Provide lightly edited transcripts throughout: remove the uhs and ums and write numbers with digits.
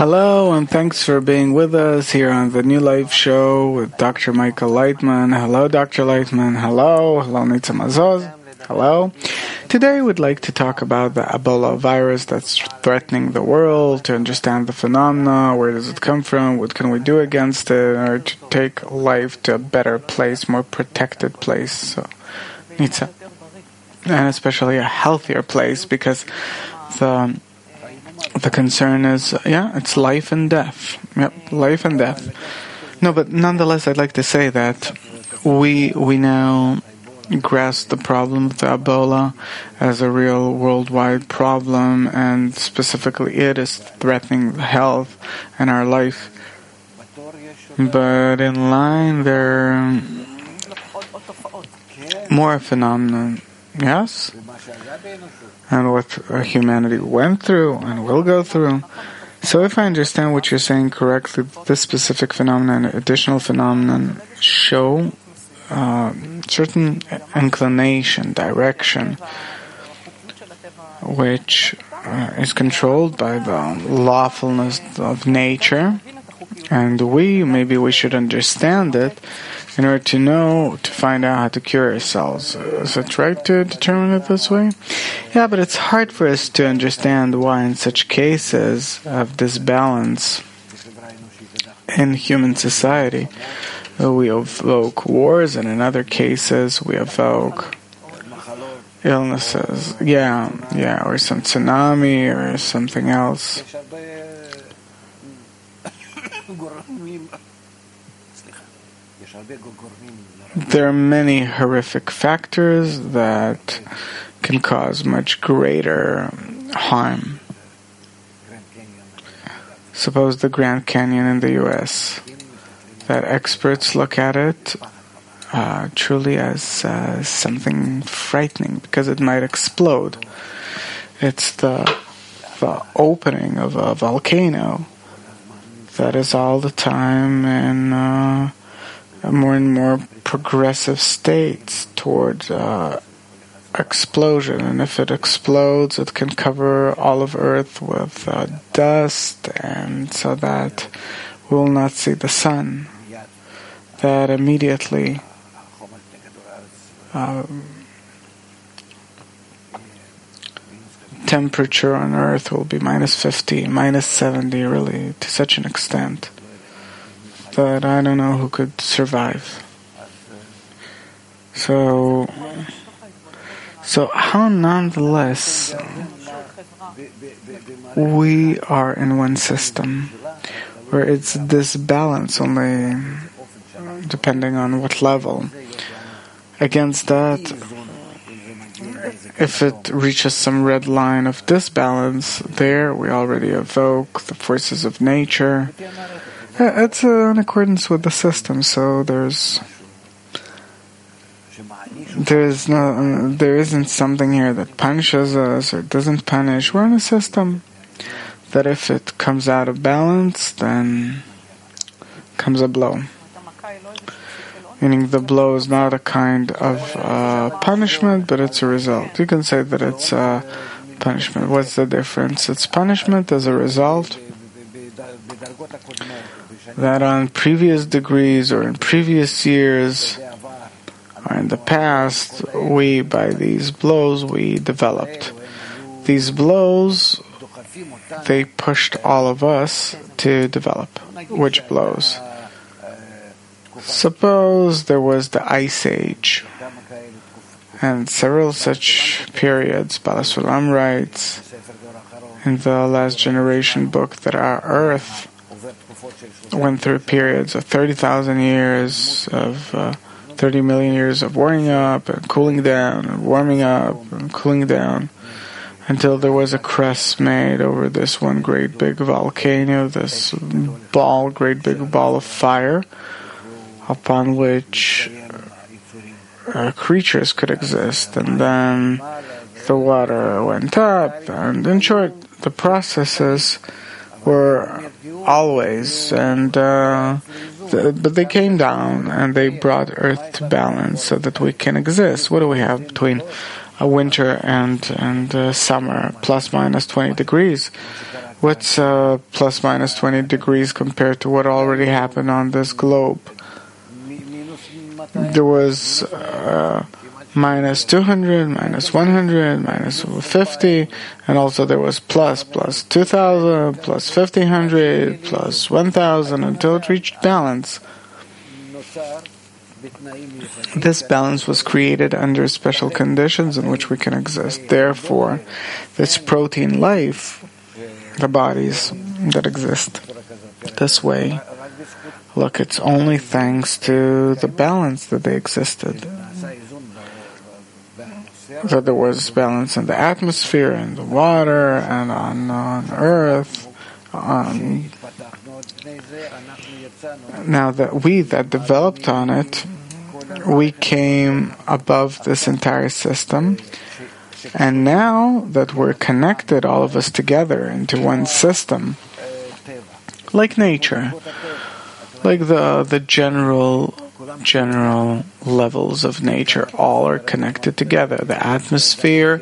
Hello, and thanks for being with us here on the New Life Show with Dr. Michael Leitman. Hello, Dr. Leitman. Hello, Nitza Mazoz. Hello. Today we'd like to talk about the Ebola virus that's threatening the world, to understand the phenomena, where does it come from, what can we do against it, in order to take life to a better place, more protected place. So, Nitza. And especially a healthier place, because the concern is, it's life and death. Yep, life and death. No, but nonetheless, I'd like to say that we now grasp the problem of the Ebola as a real worldwide problem, and specifically it is threatening health and our life. But in line, there are more phenomena. Yes? And what humanity went through and will go through. So if I understand what you're saying correctly, this specific phenomenon and additional phenomenon show certain inclination, direction, which is controlled by the lawfulness of nature, and maybe we should understand it in order to find out how to cure ourselves. Is it right to determine it this way? Yeah, but it's hard for us to understand why in such cases of disbalance in human society we evoke wars, and in other cases we evoke illnesses. Or some tsunami or something else. There are many horrific factors that can cause much greater harm. Suppose the Grand Canyon in the U.S., that experts look at it truly as something frightening because it might explode. It's the opening of a volcano that is all the time in more and more progressive states towards explosion. And if it explodes, it can cover all of Earth with dust, and so that we will not see the sun. That immediately temperature on Earth will be minus 50, minus 70, really, to such an extent that I don't know who could survive. So how nonetheless we are in one system where it's this balance only depending on what level. Against that, if it reaches some red line of disbalance, there we already evoke the forces of nature. It's in accordance with the system, so there isn't something here that punishes us or doesn't punish. We're in a system that if it comes out of balance, then comes a blow. Meaning the blow is not a kind of punishment, but it's a result. You can say that it's a punishment. What's the difference? It's punishment as a result that on previous degrees or in previous years or in the past, by these blows, we developed. These blows, they pushed all of us to develop. Which blows? Suppose there was the Ice Age, and several such periods. Baal HaSulam writes in the Last Generation book that our Earth went through periods of 30,000 years, of 30 million years of warming up and cooling down, and warming up and cooling down, until there was a crust made over this one great big volcano, this great big ball of fire, upon which creatures could exist. And then the water went up, and in short, the processes were always, but they came down and they brought Earth to balance so that we can exist. What do we have between a winter and summer, plus minus 20 degrees. What's plus minus 20 degrees compared to what already happened on this globe? There was minus 200, minus 100, minus 50, and also there was plus 2,000, plus 1,500, plus 1,000, until it reached balance. This balance was created under special conditions in which we can exist. Therefore, this protein life, the bodies that exist this way, look, it's only thanks to the balance that they existed. That there was balance in the atmosphere, and the water, and on Earth. Now that we that developed on it, we came above this entire system, and now that we're connected, all of us together into one system, like nature, like the general levels of nature, all are connected together. The atmosphere,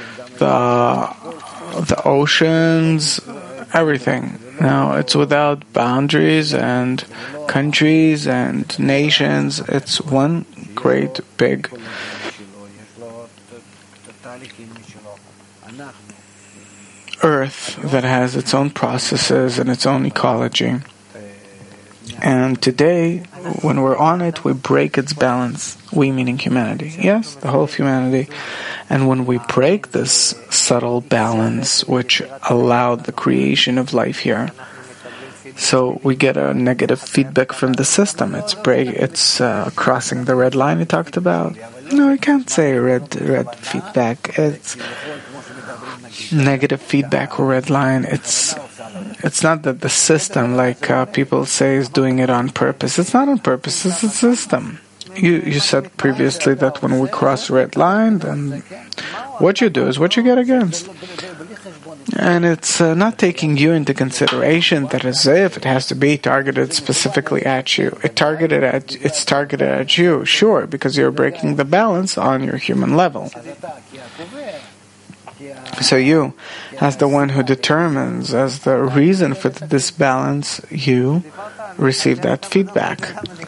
the oceans, everything. Now it's without boundaries and countries and nations. It's one great big earth that has its own processes and its own ecology. And today, when we're on it, we break its balance. We meaning humanity. Yes, the whole of humanity. And when we break this subtle balance, which allowed the creation of life here, so we get a negative feedback from the system. It's crossing the red line we talked about. No, I can't say red feedback. It's negative feedback or red line. It's not that the system, like people say, is doing it on purpose. It's not on purpose. It's a system. You said previously that when we cross red line, then what you do is what you get against. And it's not taking you into consideration that as if it has to be targeted specifically at you. It's targeted at you, sure, because you're breaking the balance on your human level. So you, as the one who determines, as the reason for the disbalance, you receive that feedback.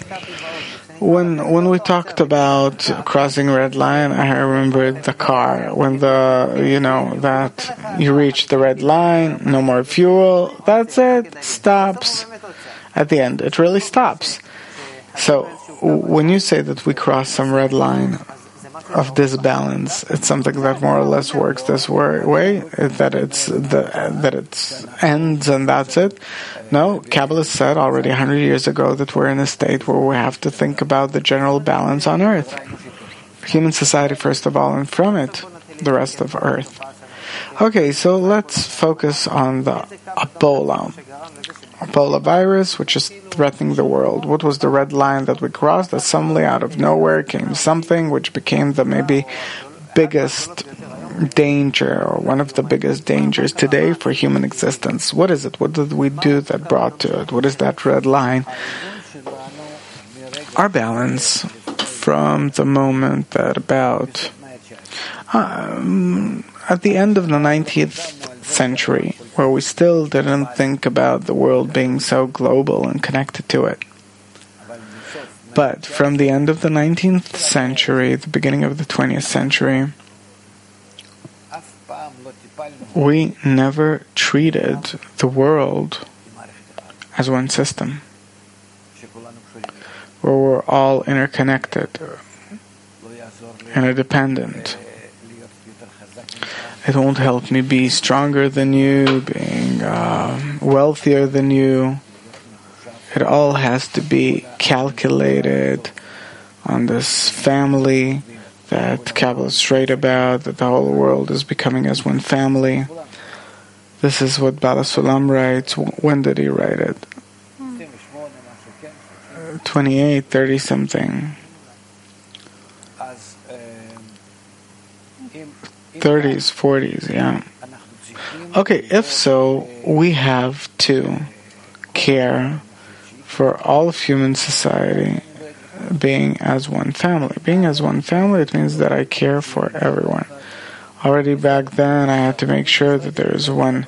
When we talked about crossing red line, I remembered the car. When that you reach the red line, no more fuel, that's it, stops. At the end, it really stops. So when you say that we cross some red line of disbalance, it's something that more or less works this way, that it ends and that's it. No, Kabbalah said already 100 years ago that we're in a state where we have to think about the general balance on Earth. Human society first of all, and from it, the rest of Earth. Okay, so let's focus on the Ebola virus, which is threatening the world. What was the red line that we crossed? That suddenly out of nowhere came something which became the maybe biggest danger, or one of the biggest dangers today for human existence. What is it? What did we do that brought to it? What is that red line? Our balance from the moment that about at the end of the 19th century, where we still didn't think about the world being so global and connected to it. But from the end of the 19th century, the beginning of the 20th century, we never treated the world as one system, where we're all interconnected, interdependent. It won't help me be stronger than you, being wealthier than you. It all has to be calculated on this family that Kabbalists write about, that the whole world is becoming as one family. This is what Baal HaSulam writes. When did he write it? 28, 30 something. 30s, 40s, yeah. Okay, if so, we have to care for all of human society being as one family. Being as one family, it means that I care for everyone. Already back then, I had to make sure that there is one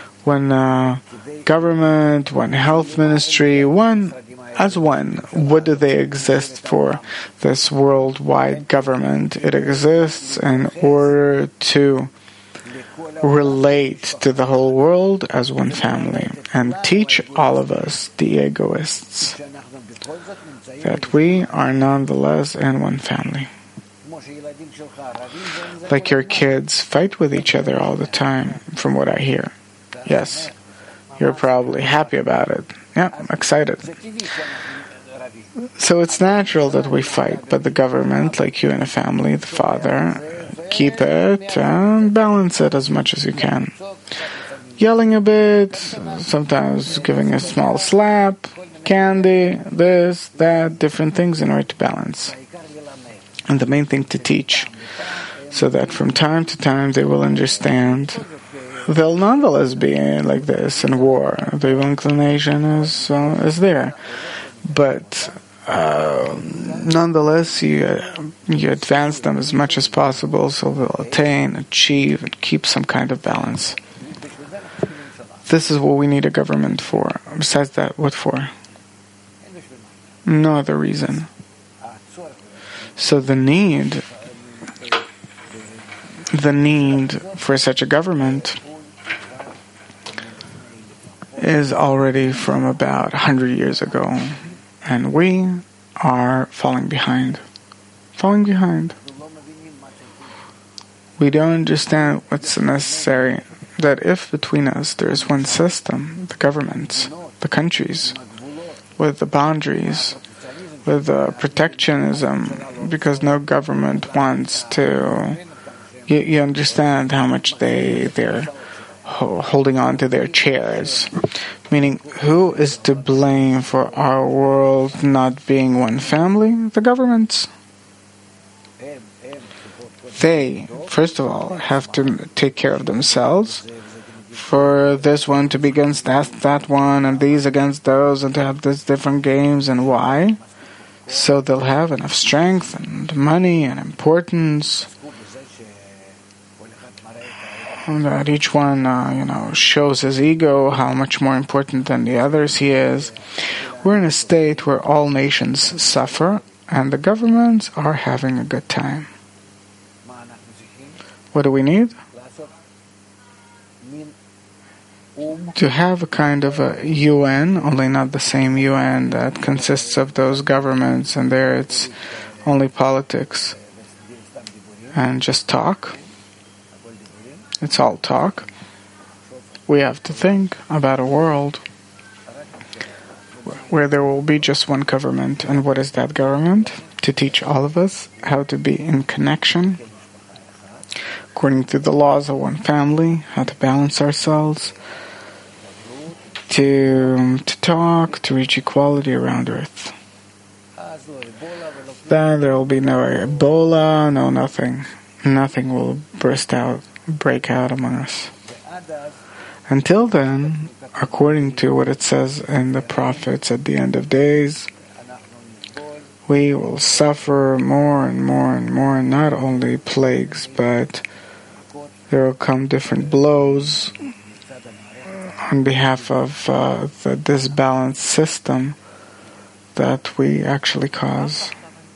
government, one health ministry, one. What do they exist for? This worldwide government. It exists in order to relate to the whole world as one family and teach all of us, the egoists, that we are nonetheless in one family. Like your kids fight with each other all the time, from what I hear. Yes, you're probably happy about it. Yeah, I'm excited. So it's natural that we fight, but the government, like you in a family, the father, keep it and balance it as much as you can. Yelling a bit, sometimes giving a small slap, candy, this, that, different things in order to balance. And the main thing to teach, so that from time to time they will understand. They'll nonetheless be like this in war. The evil inclination is there. But nonetheless, you advance them as much as possible so they'll attain, achieve, and keep some kind of balance. This is what we need a government for. Besides that, what for? No other reason. So the need for such a government is already from about 100 years ago. And we are falling behind. We don't understand what's necessary. That if between us there is one system, the governments, the countries, with the boundaries, with the protectionism, because no government wants to. You understand how much they're holding on to their chairs. Meaning, who is to blame for our world not being one family? The governments. They, first of all, have to take care of themselves. For this one to be against that one, and these against those, and to have these different games. And why? So they'll have enough strength and money and importance. That each one, shows his ego, how much more important than the others he is. We're in a state where all nations suffer, and the governments are having a good time. What do we need? To have a kind of a UN, only not the same UN that consists of those governments, and there it's only politics and just talk. It's all talk. We have to think about a world where there will be just one government. And what is that government? To teach all of us how to be in connection, according to the laws of one family, how to balance ourselves, to talk, to reach equality around Earth. Then there will be no Ebola, no nothing. Nothing will break out among us. Until then, according to what it says in the prophets at the end of days, we will suffer more and more and more, and not only plagues, but there will come different blows on behalf of the disbalanced system that we actually cause.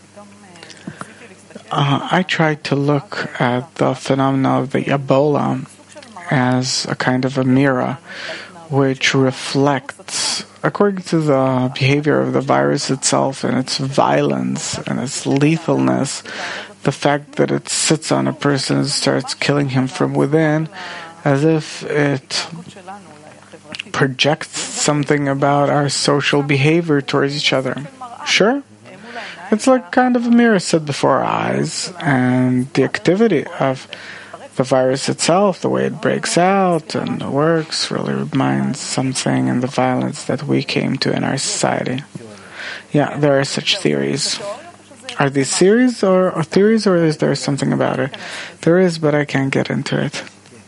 I tried to look at the phenomena of the Ebola as a kind of a mirror which reflects, according to the behavior of the virus itself and its violence and its lethalness, the fact that it sits on a person and starts killing him from within, as if it projects something about our social behavior towards each other. Sure? It's like kind of a mirror set before our eyes, and the activity of the virus itself, the way it breaks out and works, really reminds something in the violence that we came to in our society. Yeah, there are such theories. Are these theories or is there something about it? There is, but I can't get into it.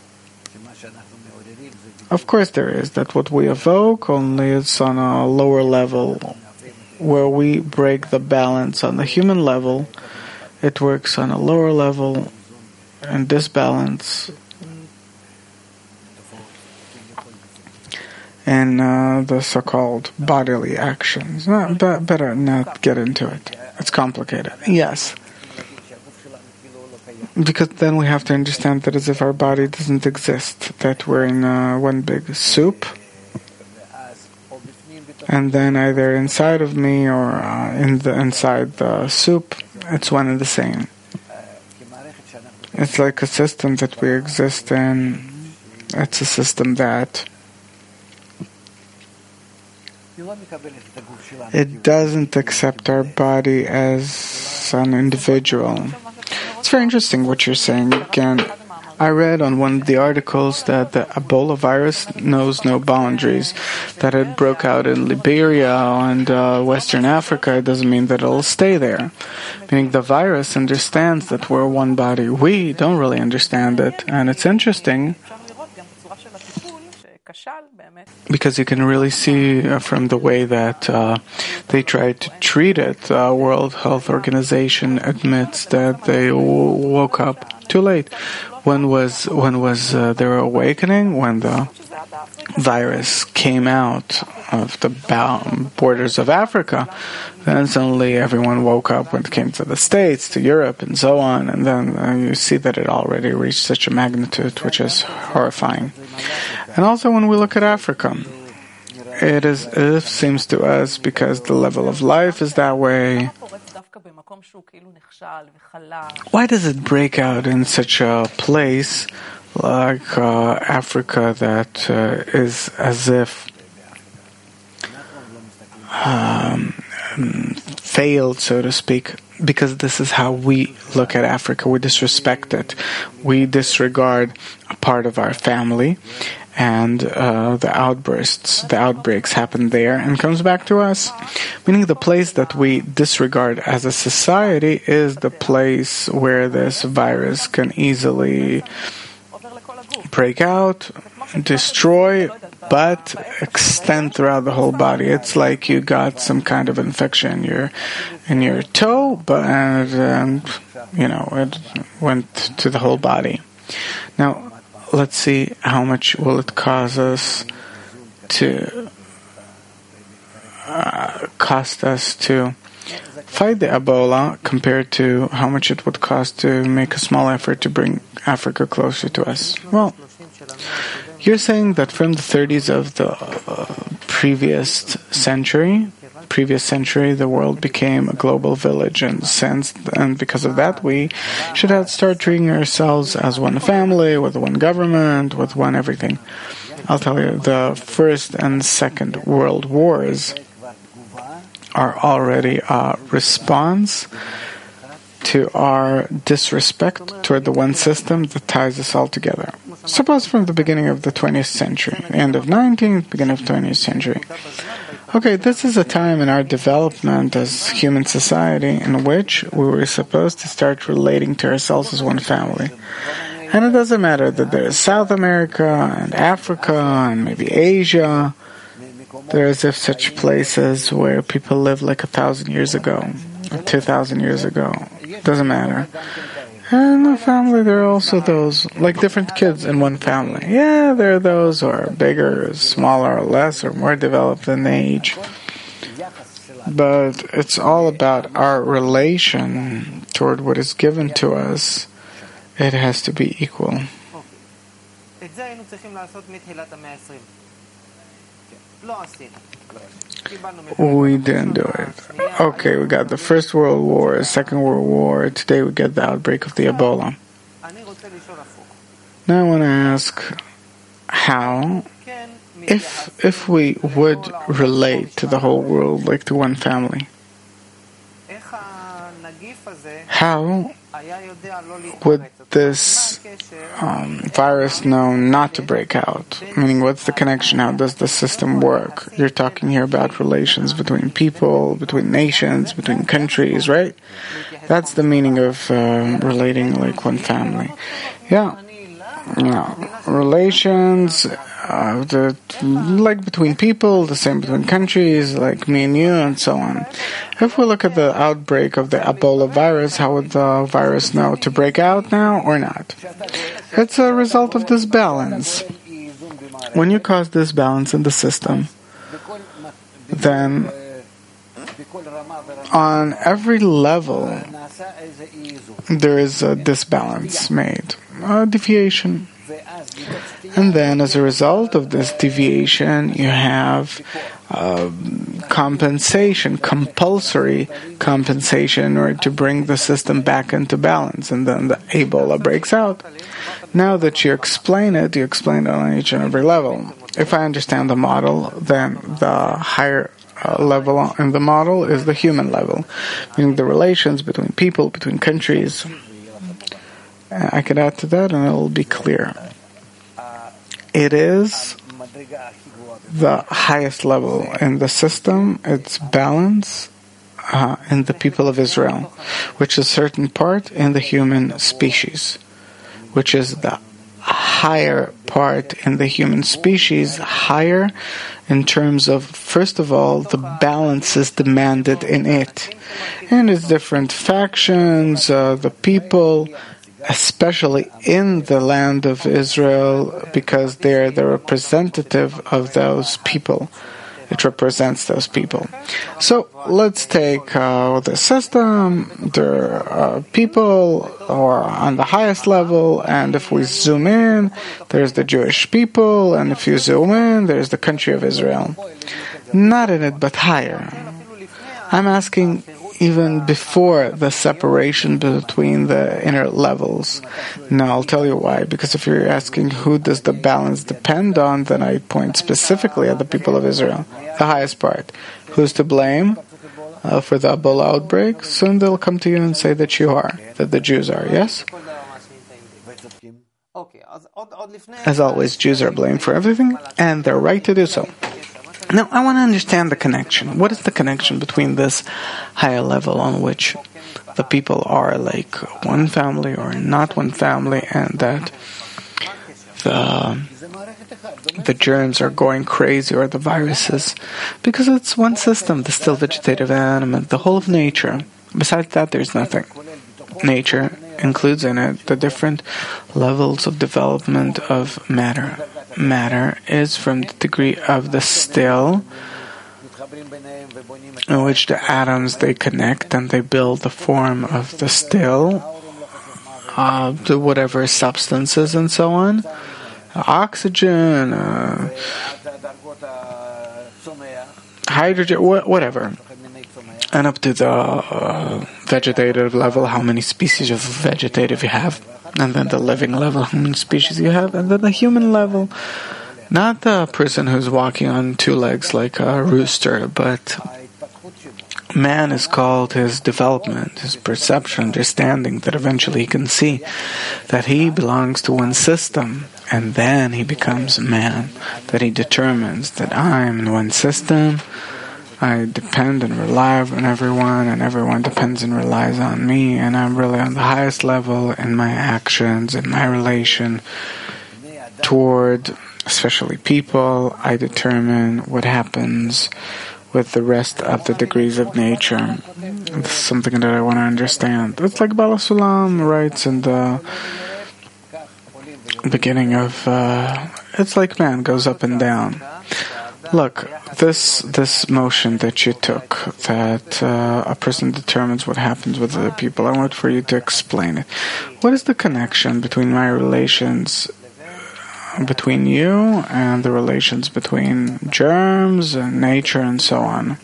Of course there is. That what we evoke, only it's on a lower level, where we break the balance on the human level. It works on a lower level. and disbalance in the so-called bodily actions. Better not get into it. It's complicated. Yes. Because then we have to understand that as if our body doesn't exist, that we're in one big soup, and then either inside of me or inside the soup, it's one and the same. It's like a system that we exist in. It's a system that it doesn't accept our body as an individual. It's very interesting what you're saying. Again, I read on one of the articles that the Ebola virus knows no boundaries, that it broke out in Liberia and Western Africa. It doesn't mean that it'll stay there. Meaning the virus understands that we're one body. We don't really understand it. And it's interesting because you can really see from the way that they tried to treat it. World Health Organization admits that they woke up too late. When was their awakening? When the virus came out of the borders of Africa, then suddenly everyone woke up when it came to the States, to Europe, and so on. And then you see that it already reached such a magnitude, which is horrifying. And also when we look at Africa, it seems to us, because the level of life is that way. Why does it break out in such a place like Africa that is as if failed, so to speak? Because this is how we look at Africa. We disrespect it. We disregard a part of our family, and the outbreaks happen there and comes back to us. Meaning the place that we disregard as a society is the place where this virus can easily break out, destroy, but extend throughout the whole body. It's like you got some kind of infection in your toe, and it went to the whole body. Now, let's see how much will it cost us to fight the Ebola compared to how much it would cost to make a small effort to bring Africa closer to us. Well, you're saying that from the 30s of the previous century, the world became a global village, and because of that, we should start treating ourselves as one family, with one government, with one everything. I'll tell you, the First and Second World Wars are already a response to our disrespect toward the one system that ties us all together. Suppose from the beginning of the 20th century, the end of 19th, beginning of 20th century. Okay, this is a time in our development as human society in which we were supposed to start relating to ourselves as one family. And it doesn't matter that there's South America and Africa and maybe Asia. There's such places where people live like 1,000 years ago, or 2,000 years ago. Doesn't matter. And in the family, there are also those, like different kids in one family. Yeah, there are those who are bigger, smaller, or less, or more developed in age. But it's all about our relation toward what is given to us. It has to be equal. We didn't do it. Okay, we got the First World War, Second World War. Today we get the outbreak of the Ebola. Now I want to ask how, if we would relate to the whole world like to one family, how would this virus know not to break out? Meaning, what's the connection? How does the system work? You're talking here about relations between people, between nations, between countries, right? That's the meaning of relating like one family. Yeah. Relations like between people, the same between countries, like me and you, and so on. If we look at the outbreak of the Ebola virus, how would the virus know to break out now or not? It's a result of this balance. When you cause this balance in the system, then on every level there is a disbalance made, a deviation. And then as a result of this deviation, you have compensation, compulsory compensation in order to bring the system back into balance. And then the Ebola breaks out. Now that you explain it on each and every level. If I understand the model, then the higher level in the model is the human level, meaning the relations between people, between countries. I could add to that and it will be clear. It is the highest level in the system, it's balance in the people of Israel, which is a certain part in the human species, which is the higher part in the human species, higher in terms of, first of all, the balance is demanded in it. And it's different factions, the people, especially in the land of Israel, because they're the representative of those people. It represents those people. So let's take the system. There are people who are on the highest level, and if we zoom in, there's the Jewish people, and if you zoom in, there's the country of Israel. Not in it, but higher. I'm asking even before the separation between the inner levels. Now I'll tell you why. Because if you're asking who does the balance depend on, then I point specifically at the people of Israel, the highest part. Who's to blame for the Ebola outbreak? Soon they'll come to you and say that you are, that the Jews are, yes? As always, Jews are blamed for everything, and they're right to do so. Now, I want to understand the connection. What is the connection between this higher level on which the people are like one family or not one family, and that the germs are going crazy or the viruses? Because it's one system, the still vegetative animate, the whole of nature. Besides that, there's nothing. Nature includes in it the different levels of development of matter. Matter is from the degree of the still, in which the atoms they connect and they build the form of the still, to whatever substances and so on, oxygen, hydrogen, whatever. And up to the vegetative level, how many species of vegetative you have. And then the living level, how many species you have. And then the human level, not the person who's walking on two legs like a rooster, but man is called his development, his perception, understanding, that eventually he can see that he belongs to one system. And then he becomes a man, that he determines that I'm in one system. I depend and rely on everyone, and everyone depends and relies on me, and I'm really on the highest level in my actions, in my relation toward, especially people. I determine what happens with the rest of the degrees of nature. It's something that I want to understand. It's like Bala Sulam writes in the beginning of, it's like man goes up and down. Look, this motion that you took, that a person determines what happens with other people, I want for you to explain it. What is the connection between my relations between you and the relations between germs and nature and so on?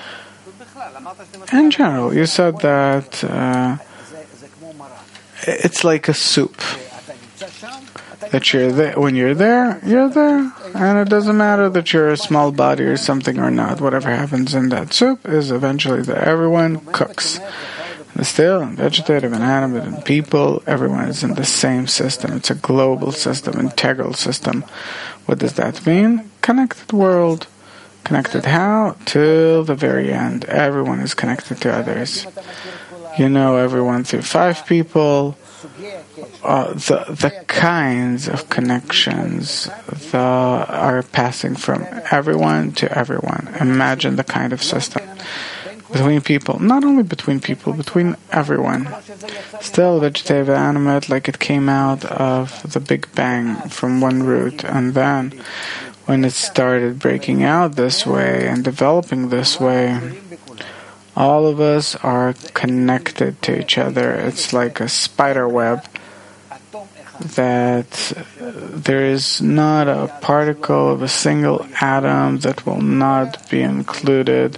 In general, you said that it's like a soup. That you're there. When you're there, and it doesn't matter that you're a small body or something or not. Whatever happens in that soup is eventually that everyone cooks. The still and vegetative and animate and people, everyone is in the same system. It's a global system, integral system. What does that mean? Connected world. Connected how? Till the very end. Everyone is connected to others. You know everyone through 5 people. the kinds of connections are passing from everyone to everyone. Imagine the kind of system between people, not only between people, between everyone. Still vegetative, animate, like it came out of the Big Bang from one root, and then when it started breaking out this way and developing this way, all of us are connected to each other. It's like a spider web that there is not a particle of a single atom that will not be included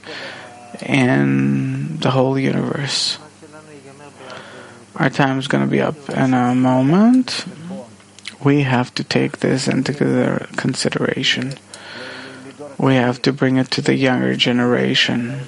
in the whole universe. Our time is going to be up in a moment. We have to take this into consideration. We have to bring it to the younger generation.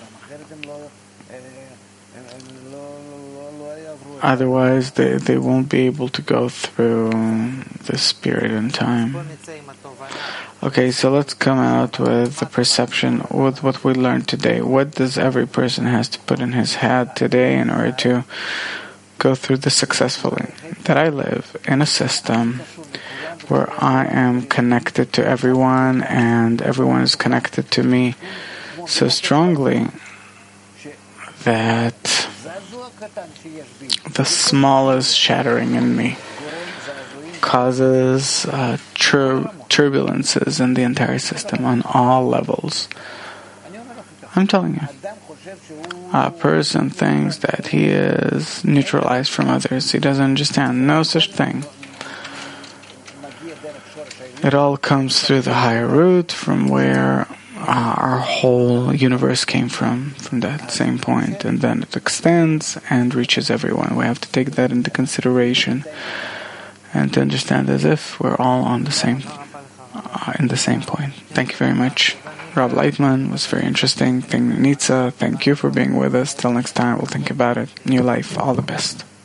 Otherwise, they won't be able to go through this period in time. Okay, so let's come out with the perception with what we learned today. What does every person has to put in his head today in order to go through this successfully? That I live in a system where I am connected to everyone and everyone is connected to me so strongly that the smallest shattering in me causes turbulences in the entire system on all levels. I'm telling you, a person thinks that he is neutralized from others. He doesn't understand. No such thing. It all comes through the higher root from where our whole universe came from that same point, and then it extends and reaches everyone. We have to take that into consideration and to understand as if we're all on the same in the same point. Thank you very much. Rob Lightman was very interesting. Thank you, Nitsa. Thank you for being with us. Till next time, we'll think about it. New life. All the best.